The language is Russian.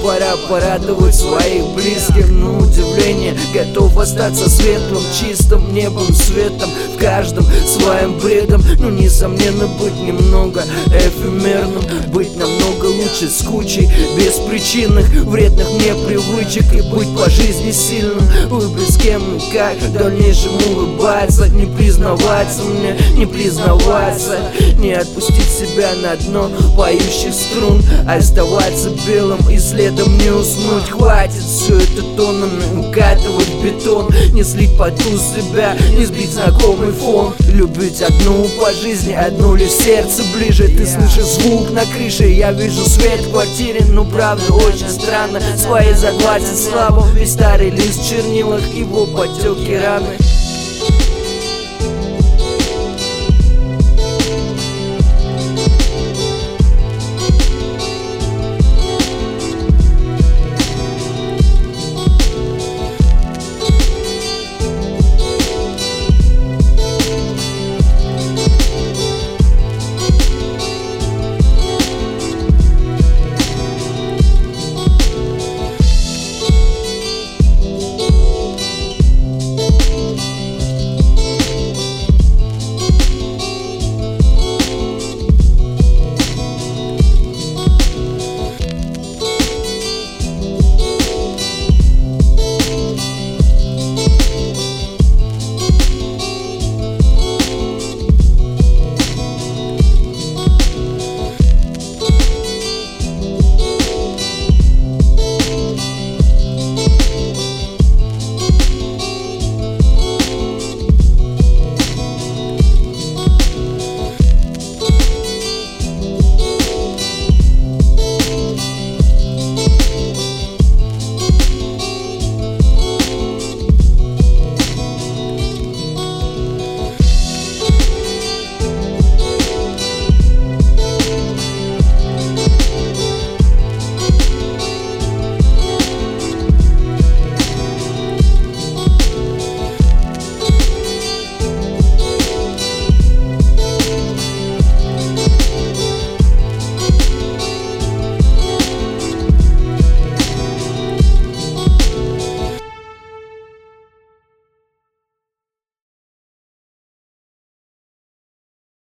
пора порадовать своих близких. На удивление готов остаться светлым, чистым небом, светом в каждом своим бредом. Ну, несомненно, быть немного эфемерным, быть намного лучше с кучей беспричинных вредных мне привычек. И быть по жизни сильным, выбрать с кем и как в дальнейшем улыбаться. Не признаваться мне, не признаваться, не отпустить себя на дно поющих струн, оставаться белым и следом не уснуть. Хватит все это тоннами укатывать в бетон, не слить поту себя, не сбить знакомый фон. Любить одну по жизни, одну лишь сердце ближе. Ты слышишь звук на крыше, я вижу свет в квартире. Но правда очень странно, свои загладить слабо. Весь старый лист в чернилах, его потеки раны.